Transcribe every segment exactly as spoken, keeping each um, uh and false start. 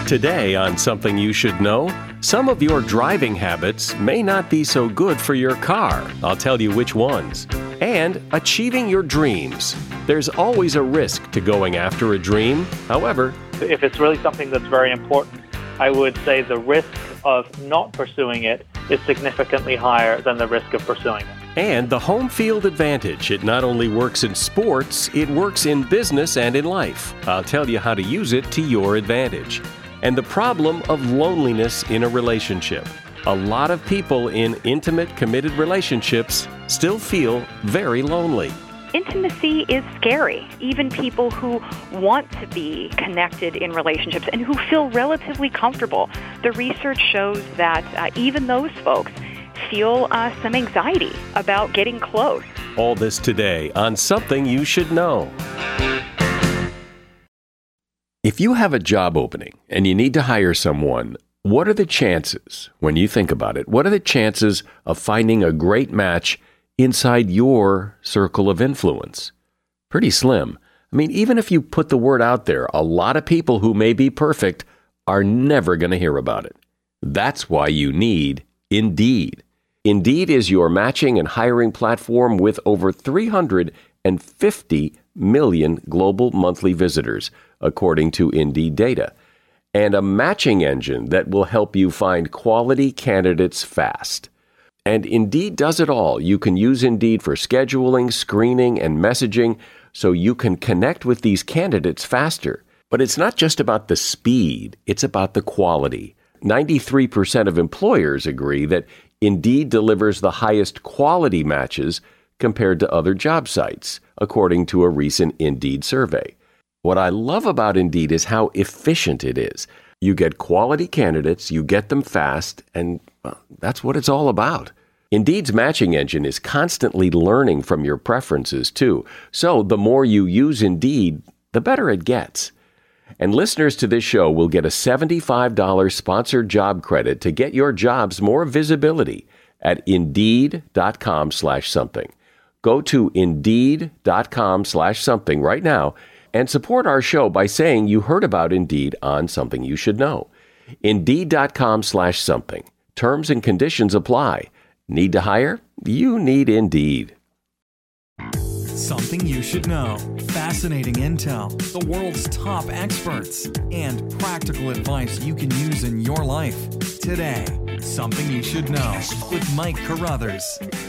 Today on Something You Should Know, some of your driving habits may not be so good for your car. I'll tell you which ones. And achieving your dreams. There's always a risk to going after a dream. However, if it's really something that's very important, I would say the risk of not pursuing it is significantly higher than the risk of pursuing it. And the home field advantage. It not only works in sports, it works in business and in life. I'll tell you how to use it to your advantage. And the problem of loneliness in a relationship. A lot of people in intimate, committed relationships still feel very lonely. Intimacy is scary. Even people who want to be connected in relationships and who feel relatively comfortable, the research shows that uh, even those folks feel uh, some anxiety about getting close. All this today on Something You Should Know. If you have a job opening and you need to hire someone, what are the chances, when you think about it, what are the chances of finding a great match inside your circle of influence? Pretty slim. I mean, even if you put the word out there, a lot of people who may be perfect are never going to hear about it. That's why you need Indeed. Indeed is your matching and hiring platform with over three hundred fifty million global monthly visitors, according to Indeed data, and a matching engine that will help you find quality candidates fast. And Indeed does it all. You can use Indeed for scheduling, screening, and messaging so you can connect with these candidates faster. But it's not just about the speed, it's about the quality. ninety-three percent of employers agree that Indeed delivers the highest quality matches compared to other job sites, according to a recent Indeed survey. What I love about Indeed is how efficient it is. You get quality candidates, you get them fast, and well, that's what it's all about. Indeed's matching engine is constantly learning from your preferences, too. So the more you use Indeed, the better it gets. And listeners to this show will get a seventy-five dollars sponsored job credit to get your jobs more visibility at Indeed.com slash something. Go to Indeed.com slash something right now and support our show by saying you heard about Indeed on Something You Should Know. Indeed.com slash something. Terms and conditions apply. Need to hire? You need Indeed. Something you should know. Fascinating intel, the world's top experts, and practical advice you can use in your life. Today, Something You Should Know with Mike Carruthers.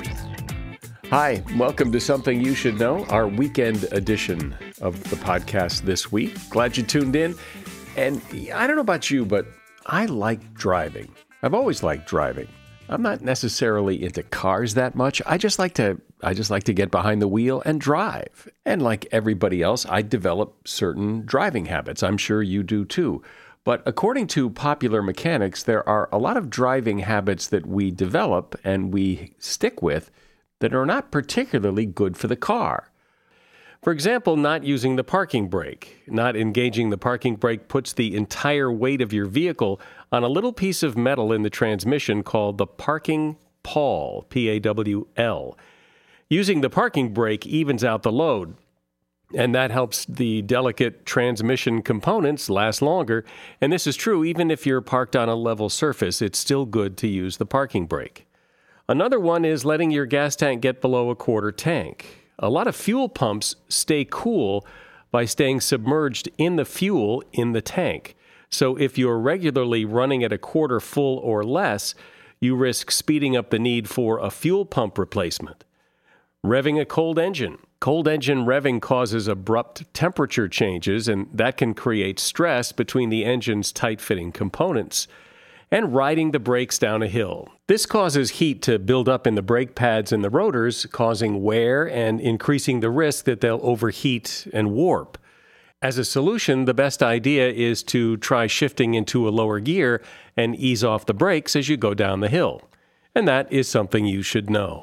Hi, welcome to Something You Should Know, our weekend edition of the podcast this week. Glad you tuned in. And I don't know about you, but I like driving. I've always liked driving. I'm not necessarily into cars that much. I just like to I just like to get behind the wheel and drive. And like everybody else, I develop certain driving habits. I'm sure you do too. But according to Popular Mechanics, there are a lot of driving habits that we develop and we stick with that are not particularly good for the car. For example, not using the parking brake. Not engaging the parking brake puts the entire weight of your vehicle on a little piece of metal in the transmission called the parking pawl, P A W L. Using the parking brake evens out the load, and that helps the delicate transmission components last longer. And this is true even if you're parked on a level surface. It's still good to use the parking brake. Another one is letting your gas tank get below a quarter tank. A lot of fuel pumps stay cool by staying submerged in the fuel in the tank. So if you're regularly running at a quarter full or less, you risk speeding up the need for a fuel pump replacement. Revving a cold engine. Cold engine revving causes abrupt temperature changes, and that can create stress between the engine's tight-fitting components. And riding the brakes down a hill. This causes heat to build up in the brake pads and the rotors, causing wear and increasing the risk that they'll overheat and warp. As a solution, the best idea is to try shifting into a lower gear and ease off the brakes as you go down the hill. And that is something you should know.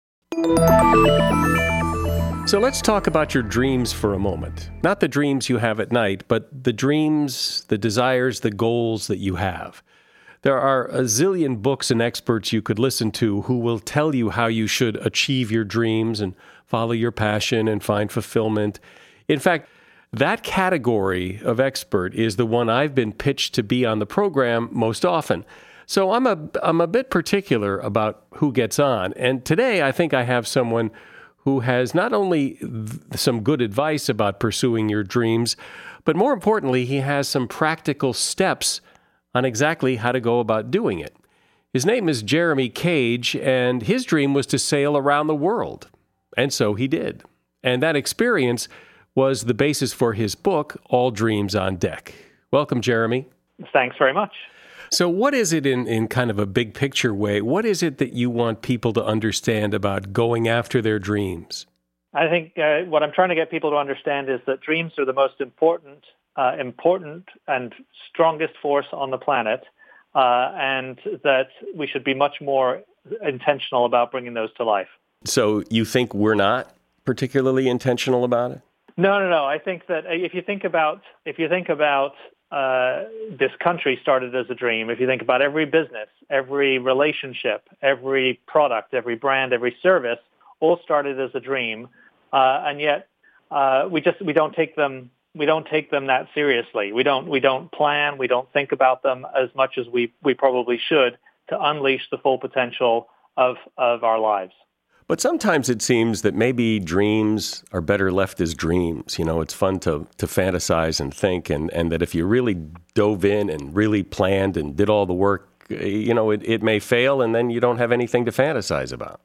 So let's talk about your dreams for a moment. Not the dreams you have at night, but the dreams, the desires, the goals that you have. There are a zillion books and experts you could listen to who will tell you how you should achieve your dreams and follow your passion and find fulfillment. In fact, That category of expert is the one I've been pitched to be on the program most often. So I'm a, I'm a bit particular about who gets on. And today I think I have someone who has not only th- some good advice about pursuing your dreams, but more importantly, he has some practical steps on exactly how to go about doing it. His name is Jeremy Cage, and his dream was to sail around the world. And so he did. And that experience was the basis for his book, All Dreams on Deck. Welcome, Jeremy. Thanks very much. So what is it in, in kind of a big picture way? What is it that you want people to understand about going after their dreams? I think uh, what I'm trying to get people to understand is that dreams are the most important, uh, important and strongest force on the planet, uh, and that we should be much more intentional about bringing those to life. So you think we're not particularly intentional about it? No, no, no. I think that if you think about if you think about uh, this country started as a dream. If you think about every business, every relationship, every product, every brand, every service, all started as a dream, uh, and yet uh, we just we don't take them we don't take them that seriously. We don't we don't plan. We don't think about them as much as we we probably should to unleash the full potential of of our lives. But sometimes it seems that maybe dreams are better left as dreams. You know, it's fun to to fantasize and think, and, and that if you really dove in and really planned and did all the work, you know, it, it may fail, and then you don't have anything to fantasize about.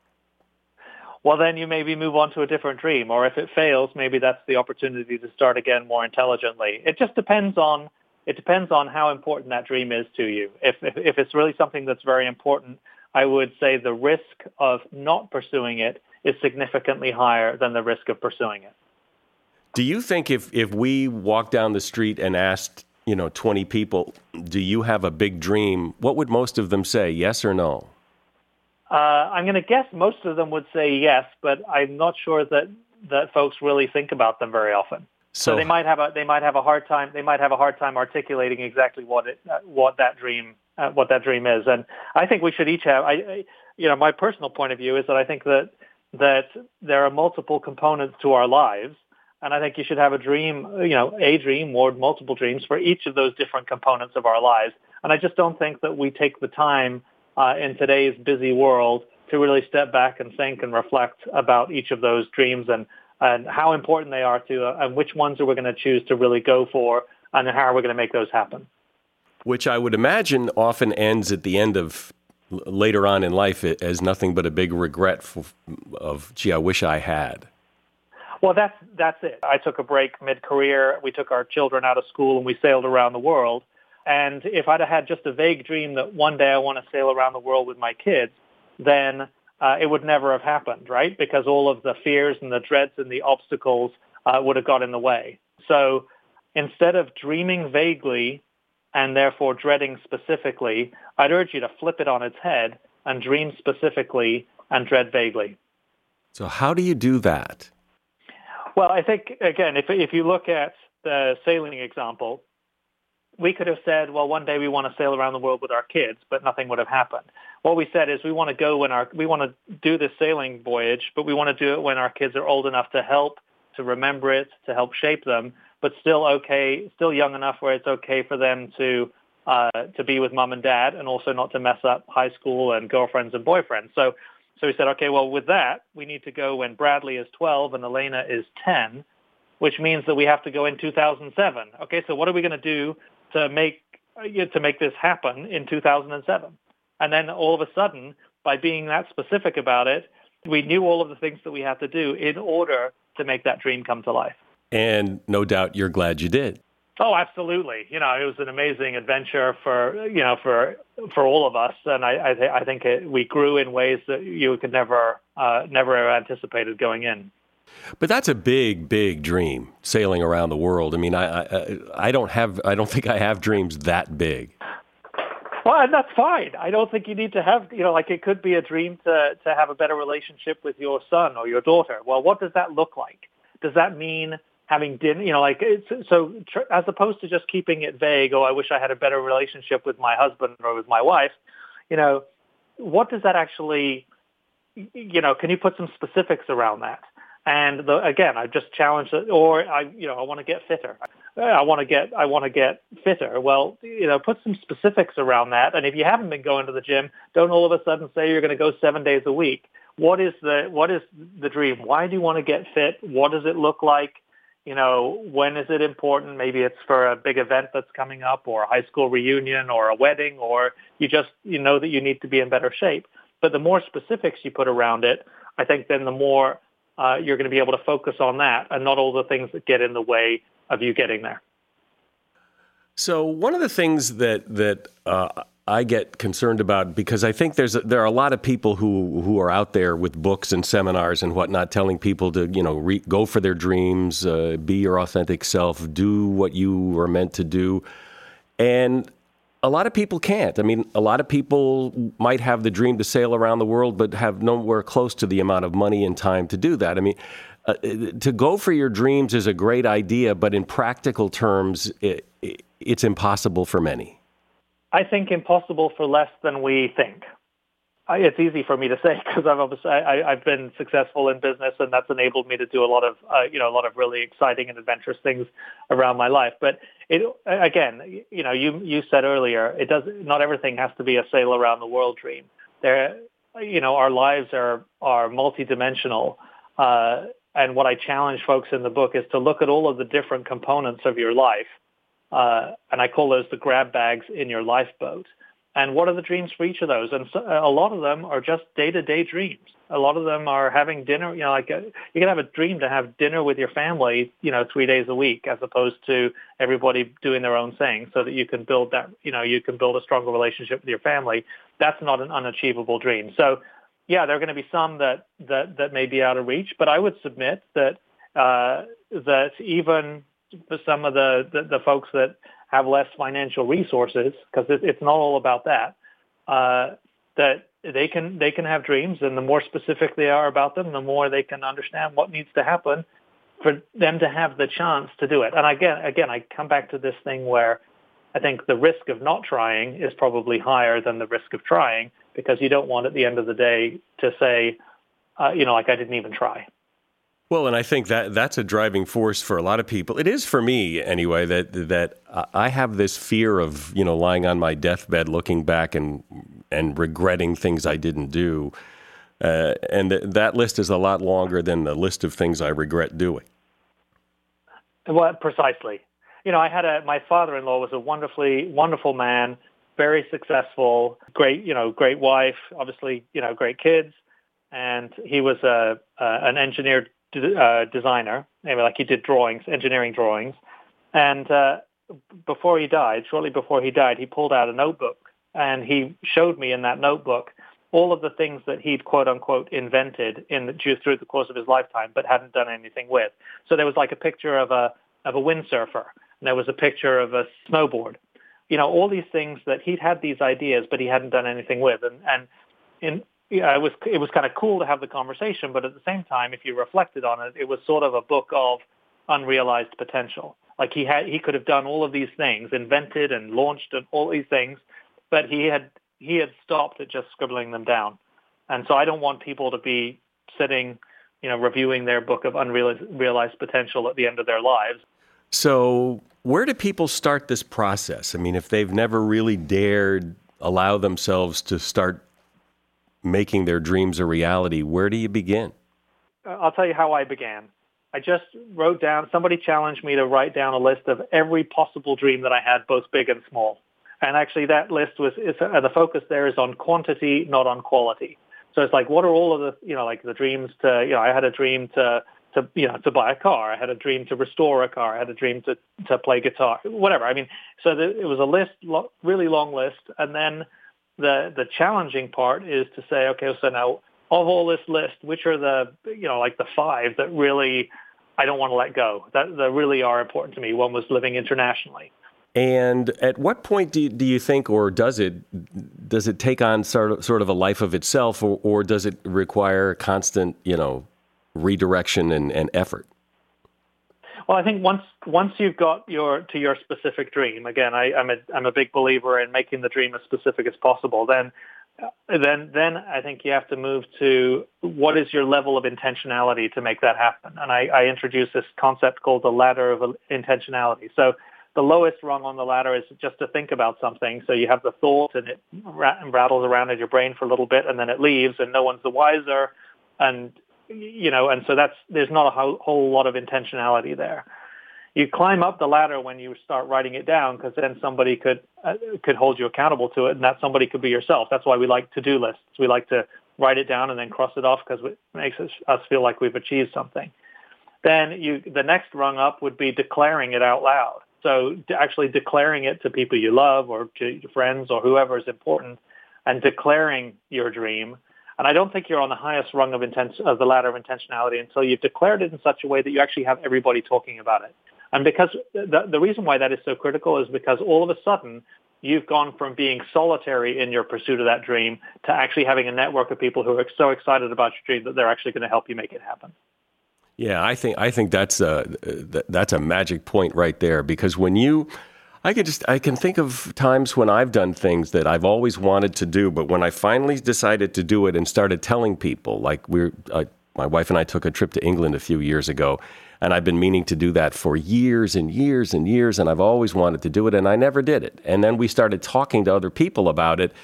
Well, then you maybe move on to a different dream, or if it fails, maybe that's the opportunity to start again more intelligently. It just depends on it depends on how important that dream is to you. If if, if it's really something that's very important, I would say the risk of not pursuing it is significantly higher than the risk of pursuing it. Do you think if, if we walked down the street and asked, you know, twenty people, do you have a big dream? What would most of them say, yes or no? Uh, I'm going to guess most of them would say yes, but I'm not sure that, that folks really think about them very often. So, so they might have a they might have a hard time they might have a hard time articulating exactly what it uh, what that dream uh, what that dream is. And I think we should each have I, I you know my personal point of view is that I think that that there are multiple components to our lives, and I think you should have a dream you know a dream or multiple dreams for each of those different components of our lives. And I just don't think that we take the time uh, in today's busy world to really step back and think and reflect about each of those dreams and. and how important they are to, uh, and which ones are we going to choose to really go for, and how are we going to make those happen. Which I would imagine often ends at the end of, later on in life, as nothing but a big regret for, of, gee, I wish I had. Well, that's, that's it. I took a break mid-career. We took our children out of school, and we sailed around the world. And if I'd have had just a vague dream that one day I want to sail around the world with my kids, then Uh, it would never have happened, right? Because all of the fears and the dreads and the obstacles uh, would have got in the way. So instead of dreaming vaguely and therefore dreading specifically, I'd urge you to flip it on its head and dream specifically and dread vaguely. So how do you do that? Well, I think, again, if if you look at the sailing example, we could have said, well, one day we want to sail around the world with our kids, but nothing would have happened. What we said is we want to go when our, we want to do this sailing voyage, but we want to do it when our kids are old enough to help, to remember it, to help shape them, but still okay, still young enough where it's okay for them to, uh, to be with mom and dad and also not to mess up high school and girlfriends and boyfriends. So, so we said, okay, well, with that, we need to go when Bradley is twelve and Elena is ten, which means that we have to go in two thousand seven. Okay, so what are we going to do to make to make this happen in two thousand seven? And then all of a sudden, by being that specific about it, we knew all of the things that we had to do in order to make that dream come to life. And no doubt you're glad you did. Oh, absolutely. You know, it was an amazing adventure for, you know, for for all of us. And I I, th- I think it, we grew in ways that you could never, uh, never have anticipated going in. But that's a big, big dream, sailing around the world. I mean, I, I I don't have, I don't think I have dreams that big. Well, and that's fine. I don't think you need to have, you know, like it could be a dream to, to have a better relationship with your son or your daughter. Well, what does that look like? Does that mean having dinner, you know, like, it's, so tr- as opposed to just keeping it vague, oh, I wish I had a better relationship with my husband or with my wife, you know, what does that actually, you know, can you put some specifics around that? And the, again, I just challenge it, or I, you know, I want to get fitter. I want to get, I want to get fitter. Well, you know, put some specifics around that. And if you haven't been going to the gym, don't all of a sudden say you're going to go seven days a week. What is the, what is the dream? Why do you want to get fit? What does it look like? You know, when is it important? Maybe it's for a big event that's coming up, or a high school reunion, or a wedding, or you just, you know that you need to be in better shape. But the more specifics you put around it, I think then the more uh, you're going to be able to focus on that and not all the things that get in the way of you getting there. So one of the things that that uh, I get concerned about, because I think there's a, there are a lot of people who who are out there with books and seminars and whatnot, telling people to you know re, go for their dreams, uh, be your authentic self, do what you are meant to do, and a lot of people can't. I mean, a lot of people might have the dream to sail around the world, but have nowhere close to the amount of money and time to do that. I mean, uh, to go for your dreams is a great idea, but in practical terms, it, it, it's impossible for many. I think impossible for less than we think. I, it's easy for me to say because I've obviously I, I've been successful in business, and that's enabled me to do a lot of uh, you know a lot of really exciting and adventurous things around my life. But it again, you know, you you said earlier, it does not everything has to be a sail around the world dream. There, you know, our lives are are multidimensional, uh, and what I challenge folks in the book is to look at all of the different components of your life, uh, and I call those the grab bags in your lifeboat. And what are the dreams for each of those? And so, a lot of them are just day-to-day dreams. A lot of them are having dinner. You know, like a, you can have a dream to have dinner with your family, you know, three days a week, as opposed to everybody doing their own thing, so that you can build that. You know, you can build a stronger relationship with your family. That's not an unachievable dream. So, yeah, there are going to be some that that that may be out of reach. But I would submit that uh, that even for some of the, the the folks that have less financial resources, because it, it's not all about that, uh, that they can they can have dreams, and the more specific they are about them, the more they can understand what needs to happen for them to have the chance to do it. And again, again, I come back to this thing where I think the risk of not trying is probably higher than the risk of trying, because you don't want at the end of the day to say, uh, you know, like I didn't even try. Well, and I think that that's a driving force for a lot of people. It is for me, anyway, that that I have this fear of, you know, lying on my deathbed, looking back and and regretting things I didn't do. Uh, and th- that list is a lot longer than the list of things I regret doing. Well, precisely. You know, I had a my father-in-law was a wonderfully wonderful man, very successful, great, you know, great wife, obviously, you know, great kids, and he was a uh, an engineer. Uh, designer, maybe like he did drawings, engineering drawings. And uh, before he died, shortly before he died, he pulled out a notebook, and he showed me in that notebook all of the things that he'd quote unquote invented in the, through the course of his lifetime, but hadn't done anything with. So there was like a picture of a of a windsurfer, and there was a picture of a snowboard. You know, all these things that he'd had these ideas, but he hadn't done anything with. And and in Yeah, it was it was kind of cool to have the conversation, but at the same time, if you reflected on it, it was sort of a book of unrealized potential. Like he had, he could have done all of these things, invented and launched and all these things, but he had he had stopped at just scribbling them down. And so I don't want people to be sitting, you know, reviewing their book of unrealized potential at the end of their lives. So where do people start this process? I mean, if they've never really dared allow themselves to start making their dreams a reality, where do you begin? I'll tell you how I began. I just wrote down, somebody challenged me to write down a list of every possible dream that I had, both big and small. And actually that list was, is, uh, the focus there is on quantity, not on quality. So it's like, what are all of the, you know, like the dreams to, you know, I had a dream to, to, you know, to buy a car. I had a dream to restore a car. I had a dream to, to play guitar, whatever. I mean, so the, it was a list, lo- really long list. And then The the challenging part is to say, okay, so now of all this list, which are the, you know, like the five that really I don't want to let go, that, that really are important to me. One was living internationally. And at what point do you, do you think, or does it does it take on sort of, sort of a life of itself, or, or does it require constant, you know, redirection and, and effort? Well, I think once once you've got your to your specific dream, again, I, I'm a I'm a big believer in making the dream as specific as possible. Then then then I think you have to move to what is your level of intentionality to make that happen. And I, I introduced this concept called the ladder of intentionality. So the lowest rung on the ladder is just to think about something. So you have the thought and it rattles around in your brain for a little bit and then it leaves and no one's the wiser. And, you know, and so that's, there's not a whole, whole lot of intentionality there. You climb up the ladder when you start writing it down because then somebody could, uh, could hold you accountable to it and that somebody could be yourself. That's why we like to-do lists. We like to write it down and then cross it off because it makes us, us feel like we've achieved something. Then you, the next rung up would be declaring it out loud. So actually declaring it to people you love or to your friends or whoever is important and declaring your dream. And I don't think you're on the highest rung of, inten- of the ladder of intentionality until you've declared it in such a way that you actually have everybody talking about it. And because the, the reason why that is so critical is because all of a sudden you've gone from being solitary in your pursuit of that dream to actually having a network of people who are so excited about your dream that they're actually going to help you make it happen. Yeah, I think I think that's a that's a magic point right there, because when you, I can just I can think of times when I've done things that I've always wanted to do, but when I finally decided to do it and started telling people, like we're uh, my wife and I took a trip to England a few years ago, and I've been meaning to do that for years and years and years, and I've always wanted to do it, and I never did it. And then we started talking to other people about it,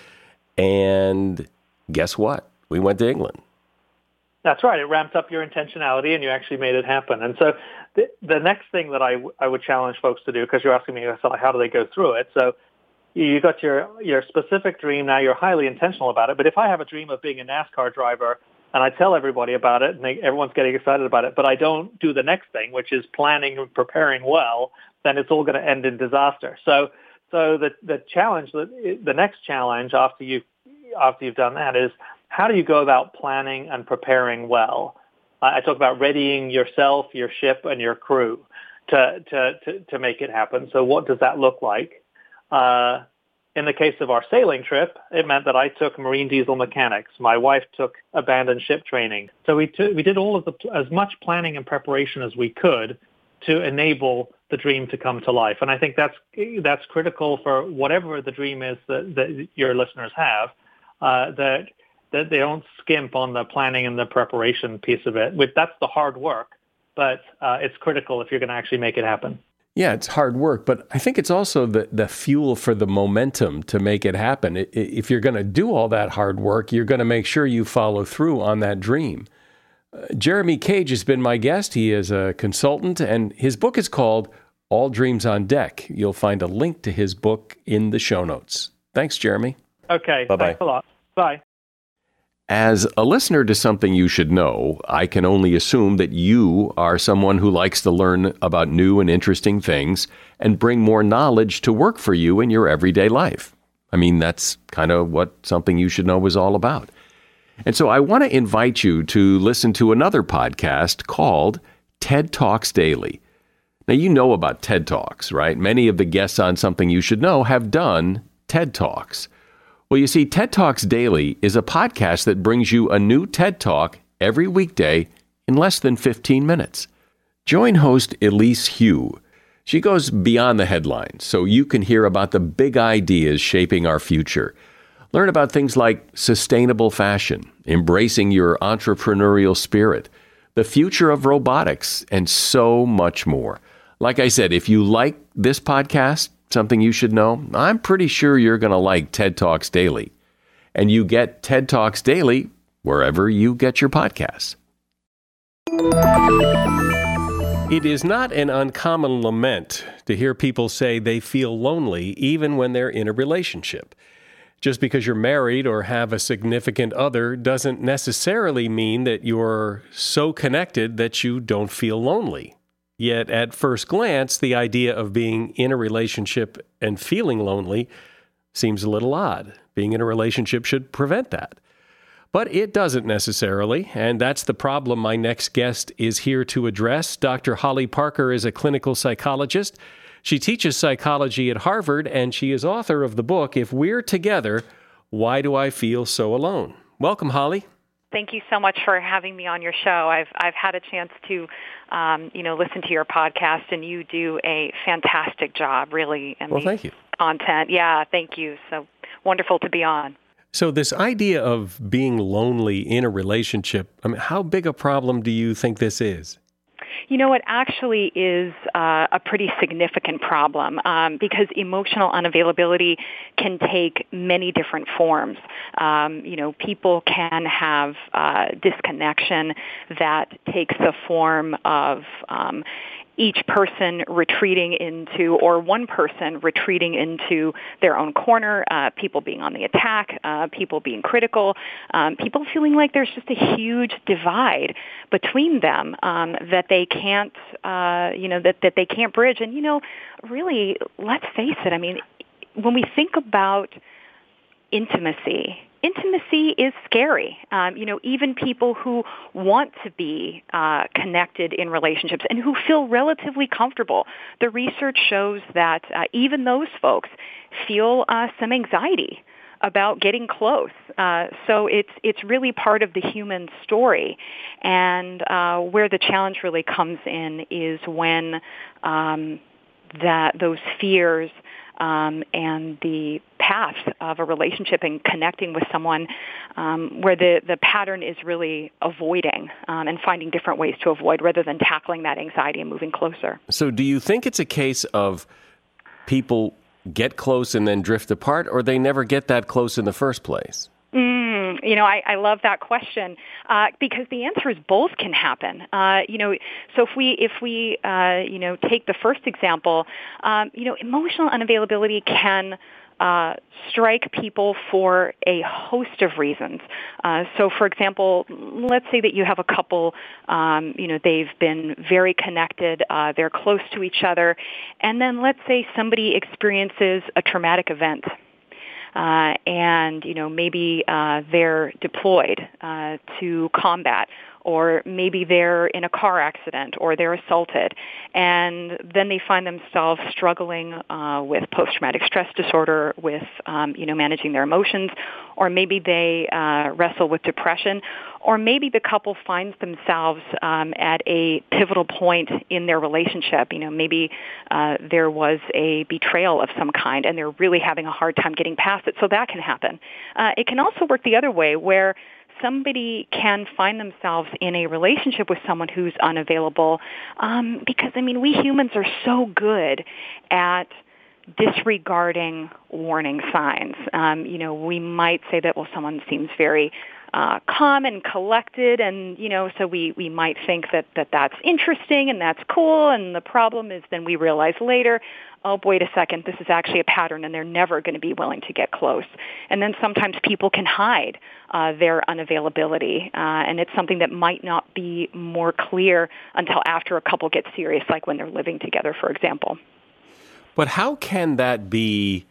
and guess what? We went to England. That's right. It ramped up your intentionality and you actually made it happen. And so the, the next thing that I, w- I would challenge folks to do, because you're asking me how do they go through it. So you got your, your specific dream. Now you're highly intentional about it. But if I have a dream of being a NASCAR driver and I tell everybody about it and they, everyone's getting excited about it, but I don't do the next thing, which is planning and preparing well, then it's all going to end in disaster. So so the, the challenge, the, the next challenge after you've, after you've done that is, how do you go about planning and preparing well? Uh, I talk about readying yourself, your ship, and your crew to, to, to, to make it happen. So what does that look like? Uh, in the case of our sailing trip, it meant that I took marine diesel mechanics. My wife took abandoned ship training. So we, t- we did all of the as much planning and preparation as we could to enable the dream to come to life. And I think that's that's critical for whatever the dream is that, that your listeners have, uh, that that they don't skimp on the planning and the preparation piece of it. That's the hard work, but uh, it's critical if you're going to actually make it happen. Yeah, it's hard work, but I think it's also the, the fuel for the momentum to make it happen. If you're going to do all that hard work, you're going to make sure you follow through on that dream. Uh, Jeremy Cage has been my guest. He is a consultant, and his book is called All Dreams on Deck. You'll find a link to his book in the show notes. Thanks, Jeremy. Okay, Bye-bye. Thanks a lot. Bye. As a listener to Something You Should Know, I can only assume that you are someone who likes to learn about new and interesting things and bring more knowledge to work for you in your everyday life. I mean, that's kind of what Something You Should Know is all about. And so I want to invite you to listen to another podcast called TED Talks Daily. Now, you know about TED Talks, right? Many of the guests on Something You Should Know have done TED Talks. Well, you see, TED Talks Daily is a podcast that brings you a new TED Talk every weekday in less than fifteen minutes. Join host Elise Hu. She goes beyond the headlines so you can hear about the big ideas shaping our future. Learn about things like sustainable fashion, embracing your entrepreneurial spirit, the future of robotics, and so much more. Like I said, if you like this podcast, Something You Should Know, I'm pretty sure you're going to like TED Talks Daily. And you get TED Talks Daily wherever you get your podcasts. It is not an uncommon lament to hear people say they feel lonely even when they're in a relationship. Just because you're married or have a significant other doesn't necessarily mean that you're so connected that you don't feel lonely. Yet, at first glance, the idea of being in a relationship and feeling lonely seems a little odd. Being in a relationship should prevent that. But it doesn't necessarily, and that's the problem my next guest is here to address. Doctor Holly Parker is a clinical psychologist. She teaches psychology at Harvard, and she is author of the book, If We're Together, Why Do I Feel So Alone? Welcome, Holly. Thank you so much for having me on your show. I've I've had a chance to, um, you know, listen to your podcast, and you do a fantastic job, really. In well, the thank you. Content, yeah, thank you. So wonderful to be on. So this idea of being lonely in a relationship, I mean, how big a problem do you think this is? You know, it actually is uh, a pretty significant problem um, because emotional unavailability can take many different forms. Um, you know, people can have uh, disconnection that takes the form of um, each person retreating into, or one person retreating into their own corner, uh, people being on the attack, uh, people being critical, um, people feeling like there's just a huge divide between them um, that they can't, uh, you know, that, that they can't bridge. And, you know, really, let's face it, I mean, when we think about intimacy, intimacy is scary. Um, you know, even people who want to be uh, connected in relationships and who feel relatively comfortable, the research shows that uh, even those folks feel uh, some anxiety about getting close. Uh, so it's it's really part of the human story. And uh, where the challenge really comes in is when um, that those fears Um, and the path of a relationship and connecting with someone um, where the, the pattern is really avoiding um, and finding different ways to avoid rather than tackling that anxiety and moving closer. So do you think it's a case of people get close and then drift apart, or they never get that close in the first place? Mm, you know, I, I love that question uh, because the answer is both can happen. Uh, you know, so if we if we uh, you know take the first example, um, you know, emotional unavailability can uh, strike people for a host of reasons. Uh, so, for example, let's say that you have a couple. Um, you know, they've been very connected. Uh, they're close to each other, and then let's say somebody experiences a traumatic event. Uh, and, you know, maybe uh, they're deployed uh, to combat, or maybe they're in a car accident, or they're assaulted, and then they find themselves struggling uh, with post-traumatic stress disorder, with, um, you know, managing their emotions, or maybe they uh, wrestle with depression, or maybe the couple finds themselves um, at a pivotal point in their relationship. You know, maybe uh, there was a betrayal of some kind, and they're really having a hard time getting past it. So that can happen. Uh, it can also work the other way, where somebody can find themselves in a relationship with someone who's unavailable um, because, I mean, we humans are so good at disregarding warning signs. Um, you know, we might say that, well, someone seems very uh, calm and collected, and, you know, so we, we might think that, that that's interesting and that's cool, and the problem is then we realize later, oh, wait a second, this is actually a pattern, and they're never going to be willing to get close. And then sometimes people can hide uh, their unavailability, uh, and it's something that might not be more clear until after a couple gets serious, like when they're living together, for example. But how can that be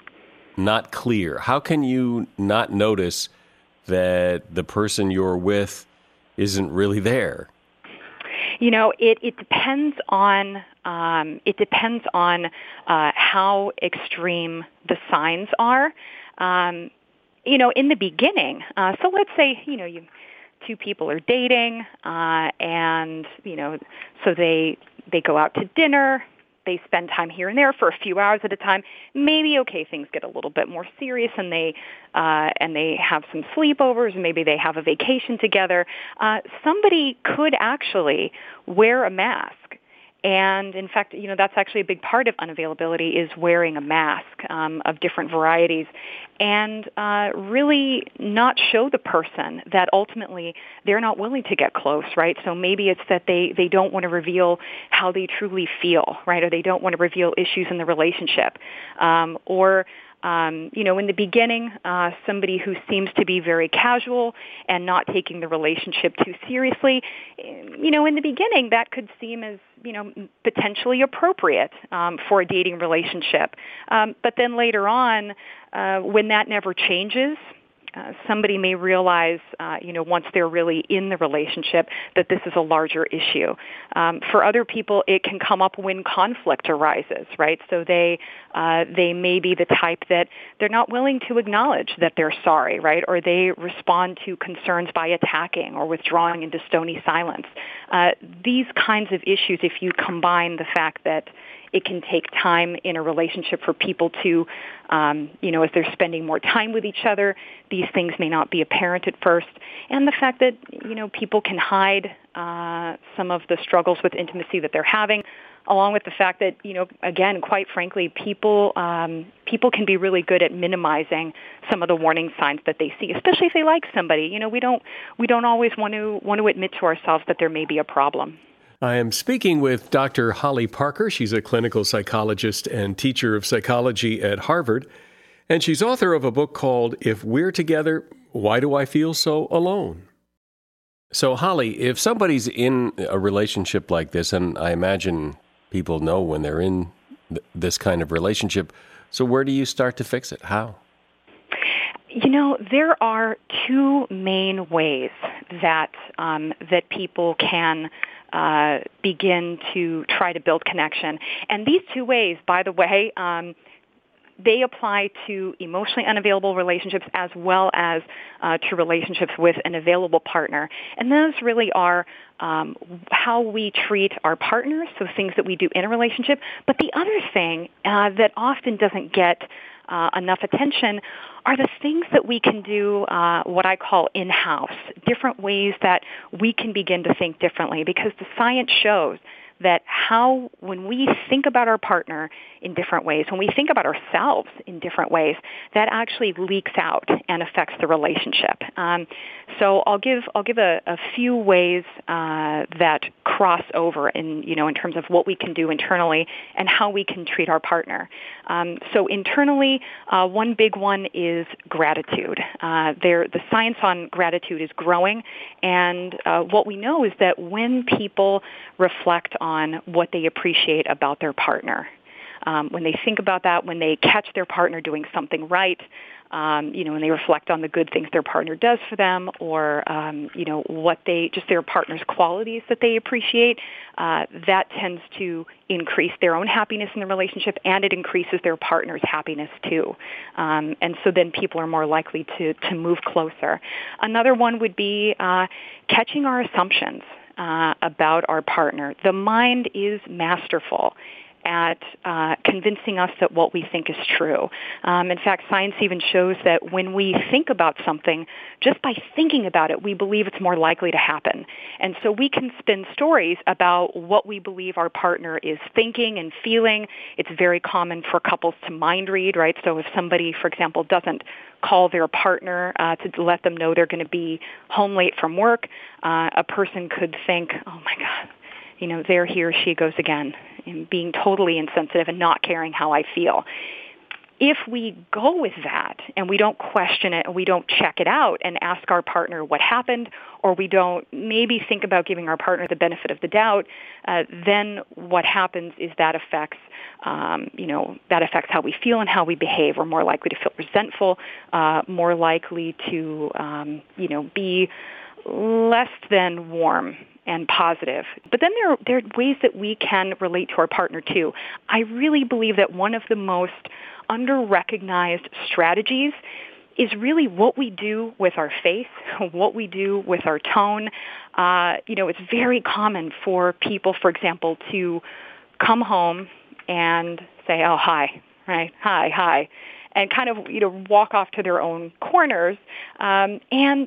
not clear? How can you not notice that the person you're with isn't really there? You know, it, it depends on um, it depends on uh, how extreme the signs are. Um, you know, in the beginning, uh, so let's say you know you two people are dating, uh, and you know, so they they go out to dinner. They spend time here and there for a few hours at a time. Maybe, okay, things get a little bit more serious, and they uh, and they have some sleepovers. Maybe they have a vacation together. Uh, somebody could actually wear a mask. And in fact, you know, that's actually a big part of unavailability is wearing a mask um, of different varieties and uh, really not show the person that ultimately they're not willing to get close, right? So maybe it's that they, they don't want to reveal how they truly feel, right? Or they don't want to reveal issues in the relationship. Um, or Um, you know, in the beginning, uh, somebody who seems to be very casual and not taking the relationship too seriously, you know, in the beginning, that could seem as, you know, potentially appropriate um, for a dating relationship. Um, but then later on, uh, when that never changes, Uh, somebody may realize, uh, you know, once they're really in the relationship, that this is a larger issue. Um, for other people, it can come up when conflict arises, right? So they uh, they may be the type that they're not willing to acknowledge that they're sorry, right? Or they respond to concerns by attacking or withdrawing into stony silence. Uh, these kinds of issues, if you combine the fact that It can take time in a relationship for people to, um, you know, as they're spending more time with each other, these things may not be apparent at first. And the fact that, you know, people can hide uh, some of the struggles with intimacy that they're having, along with the fact that, you know, again, quite frankly, people um, people can be really good at minimizing some of the warning signs that they see, especially if they like somebody. You know, we don't we don't always want to want to admit to ourselves that there may be a problem. I am speaking with Doctor Holly Parker. She's a clinical psychologist and teacher of psychology at Harvard, and she's author of a book called If We're Together, Why Do I Feel So Alone? So, Holly, if somebody's in a relationship like this, and I imagine people know when they're in th- this kind of relationship, so where do you start to fix it? How? You know, there are two main ways that um, that people can uh, begin to try to build connection. And these two ways, by the way, um, they apply to emotionally unavailable relationships as well as uh, to relationships with an available partner. And those really are um, how we treat our partners, so things that we do in a relationship. But the other thing uh, that often doesn't get uh, enough attention are the things that we can do, uh, what I call in-house, different ways that we can begin to think differently, because the science shows that how, when we think about our partner in different ways, when we think about ourselves in different ways, that actually leaks out and affects the relationship. Um, so I'll give I'll give a, a few ways uh, that cross over in you know in terms of what we can do internally and how we can treat our partner. Um, so internally, uh, one big one is gratitude. Uh, there, the science on gratitude is growing, and uh, what we know is that when people reflect on what they appreciate about their partner, Um, when they think about that, when they catch their partner doing something right, um, you know, when they reflect on the good things their partner does for them, or um, you know, what they just their partner's qualities that they appreciate, uh, that tends to increase their own happiness in the relationship, and it increases their partner's happiness too. Um, and so then people are more likely to to move closer. Another one would be uh, catching our assumptions uh, about our partner. The mind is masterful at uh, convincing us that what we think is true. Um, in fact, science even shows that when we think about something, just by thinking about it, we believe it's more likely to happen. And so we can spin stories about what we believe our partner is thinking and feeling. It's very common for couples to mind read, right? So if somebody, for example, doesn't call their partner uh, to let them know they're going to be home late from work, uh, a person could think, oh my God, you know, there he or she goes again, and being totally insensitive and not caring how I feel. If we go with that and we don't question it and we don't check it out and ask our partner what happened, or we don't maybe think about giving our partner the benefit of the doubt, uh, then what happens is that affects, um, you know, that affects how we feel and how we behave. We're more likely to feel resentful, uh, more likely to, um, you know, be less than warm and positive. But then there are, there are ways that we can relate to our partner too. I really believe that one of the most under-recognized strategies is really what we do with our face, what we do with our tone. Uh, you know, it's very common for people, for example, to come home and say, oh, hi, right, hi, hi, and kind of, you know, walk off to their own corners. Um, and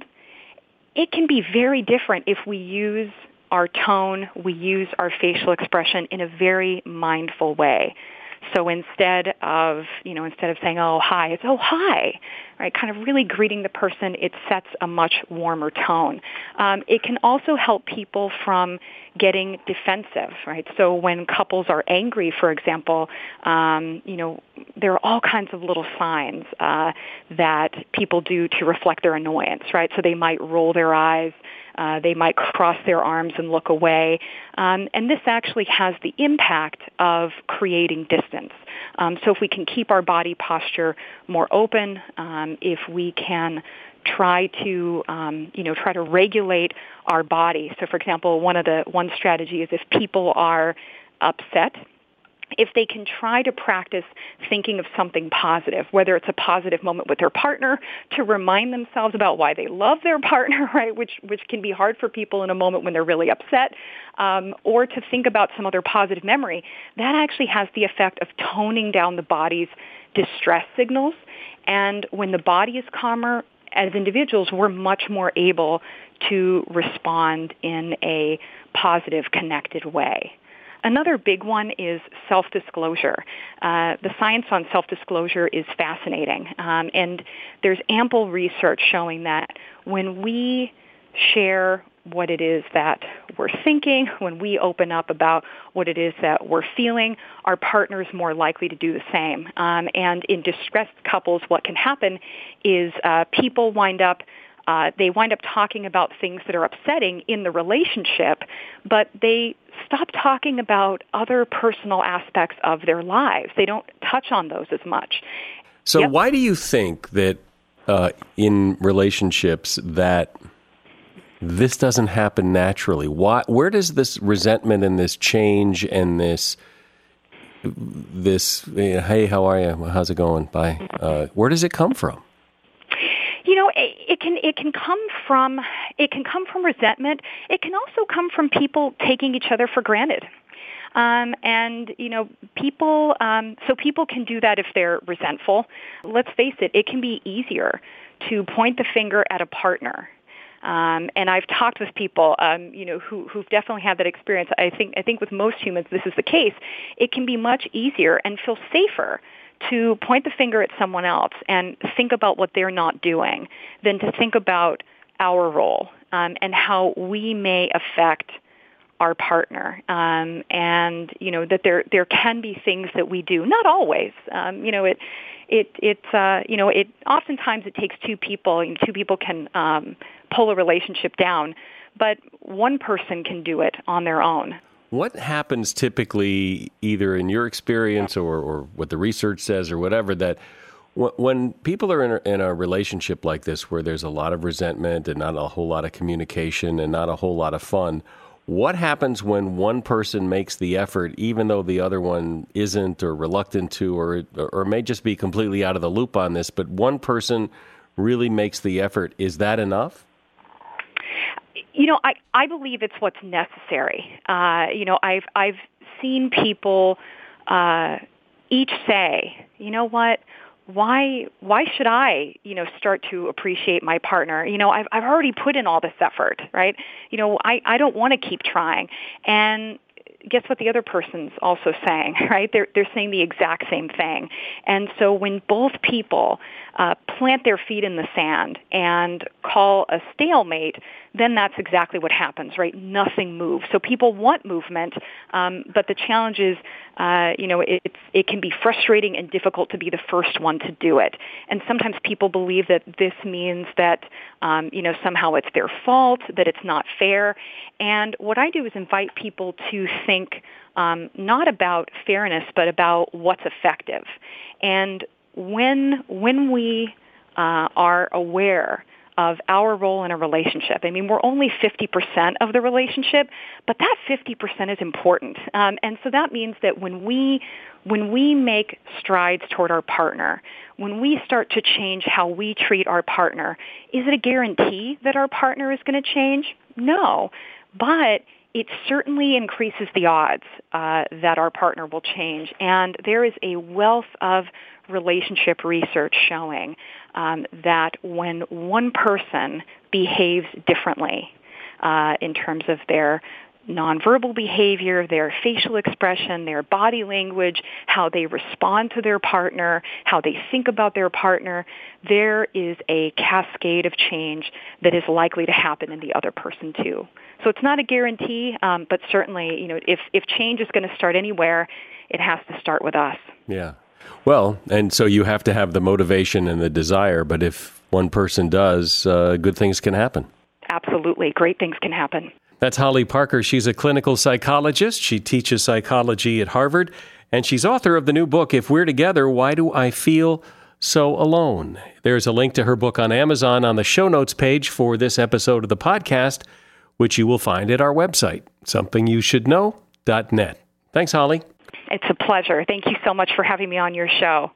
it can be very different if we use our tone, we use our facial expression in a very mindful way. So instead of, you know, instead of saying, oh, hi, it's, oh, hi, right? Kind of really greeting the person, it sets a much warmer tone. Um, it can also help people from getting defensive, right? So when couples are angry, for example, um, you know, there are all kinds of little signs uh, that people do to reflect their annoyance, right? So they might roll their eyes, Uh, they might cross their arms and look away. Um, and this actually has the impact of creating distance. Um, so if we can keep our body posture more open, um, if we can try to, um, you know, try to regulate our body. So, for example, one of the one strategy is if people are upset if they can try to practice thinking of something positive, whether it's a positive moment with their partner, to remind themselves about why they love their partner, right, which which can be hard for people in a moment when they're really upset, um, or to think about some other positive memory, that actually has the effect of toning down the body's distress signals. And when the body is calmer, as individuals, we're much more able to respond in a positive, connected way. Another big one is self-disclosure. Uh, the science on self-disclosure is fascinating, um, and there's ample research showing that when we share what it is that we're thinking, when we open up about what it is that we're feeling, our partner is more likely to do the same. Um, and in distressed couples, what can happen is uh, people wind up Uh, they wind up talking about things that are upsetting in the relationship, but they stop talking about other personal aspects of their lives. They don't touch on those as much. So Yep. why do you think that uh, in relationships that this doesn't happen naturally? Why? Where does this resentment and this change and this this you know, hey, how are you? How's it going? Bye. Uh, where does it come from? You know, it, it can it can come from it can come from resentment. It can also come from people taking each other for granted. Um, and you know, people um, so people can do that if they're resentful. Let's face it; it can be easier to point the finger at a partner. Um, and I've talked with people, um, you know, who, who've definitely had that experience. I think I think with most humans, this is the case. It can be much easier and feel safer to point the finger at someone else and think about what they're not doing than to think about our role um, and how we may affect our partner. Um, and, you know, that there there can be things that we do, not always. Um, you know, it it it's uh, you know, it oftentimes it takes two people, and two people can um, pull a relationship down, but one person can do it on their own. What happens typically, either in your experience or, or what the research says or whatever, that w- when people are in a, in a relationship like this where there's a lot of resentment and not a whole lot of communication and not a whole lot of fun, what happens when one person makes the effort, even though the other one isn't or reluctant to, or or may just be completely out of the loop on this, but one person really makes the effort? Is that enough? You know, I, I believe it's what's necessary. Uh, you know, I've I've seen people uh, each say, you know what, why why should I, you know, start to appreciate my partner? You know, I've I've already put in all this effort, right? You know, I, I don't want to keep trying. And guess what the other person's also saying, right? They're they're saying the exact same thing. And so when both people uh, plant their feet in the sand and call a stalemate, then that's exactly what happens, right? Nothing moves. So people want movement, um, but the challenge is, uh, you know, it, it's, it can be frustrating and difficult to be the first one to do it. And sometimes people believe that this means that, um, you know, somehow it's their fault, that it's not fair. And what I do is invite people to think um, not about fairness, but about what's effective. And when when we uh, are aware of our role in a relationship. I mean, we're only fifty percent of the relationship, but that fifty percent is important. Um, and so that means that when we when we make strides toward our partner, when we start to change how we treat our partner, is it a guarantee that our partner is going to change? No. But it certainly increases the odds uh, that our partner will change. And there is a wealth of relationship research showing um, that when one person behaves differently uh, in terms of their nonverbal behavior, their facial expression, their body language, how they respond to their partner, how they think about their partner, there is a cascade of change that is likely to happen in the other person too. So it's not a guarantee, um, but certainly, you know, if, if change is going to start anywhere, it has to start with us. Yeah. Well, and so you have to have the motivation and the desire, but if one person does, uh, good things can happen. Absolutely. Great things can happen. That's Holly Parker. She's a clinical psychologist. She teaches psychology at Harvard, and she's author of the new book, If We're Together, Why Do I Feel So Alone? There's a link to her book on Amazon on the show notes page for this episode of the podcast, which you will find at our website, something you should know dot net. Thanks, Holly. It's a pleasure. Thank you so much for having me on your show.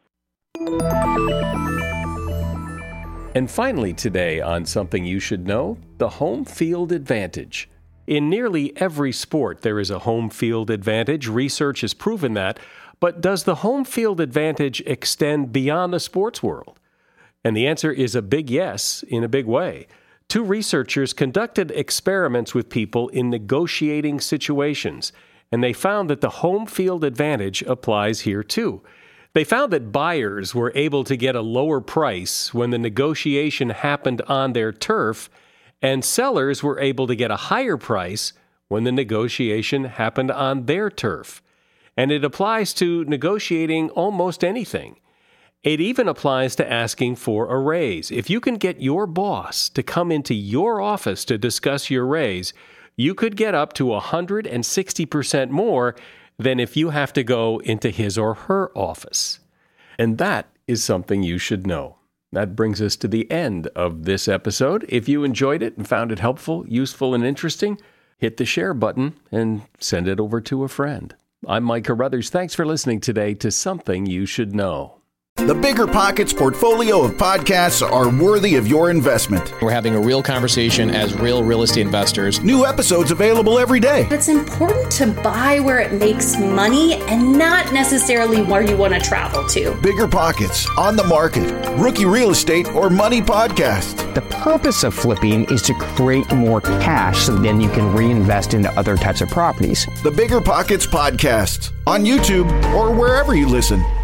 And finally today on Something You Should Know, the home field advantage. In nearly every sport, there is a home field advantage. Research has proven that. But does the home field advantage extend beyond the sports world? And the answer is a big yes, in a big way. Two researchers conducted experiments with people in negotiating situations, and they found that the home field advantage applies here too. They found that buyers were able to get a lower price when the negotiation happened on their turf, and sellers were able to get a higher price when the negotiation happened on their turf. And it applies to negotiating almost anything. It even applies to asking for a raise. If you can get your boss to come into your office to discuss your raise, you could get up to one hundred sixty percent more than if you have to go into his or her office. And that is something you should know. That brings us to the end of this episode. If you enjoyed it and found it helpful, useful, and interesting, hit the share button and send it over to a friend. I'm Mike Carruthers. Thanks for listening today to Something You Should Know. The Bigger Pockets portfolio of podcasts are worthy of your investment. We're having a real conversation as real real estate investors. New episodes available every day. It's important to buy where it makes money and not necessarily where you want to travel to. Bigger Pockets, On the Market, Rookie Real Estate, or Money Podcast. The purpose of flipping is to create more cash so then you can reinvest into other types of properties. The Bigger Pockets Podcast on YouTube or wherever you listen.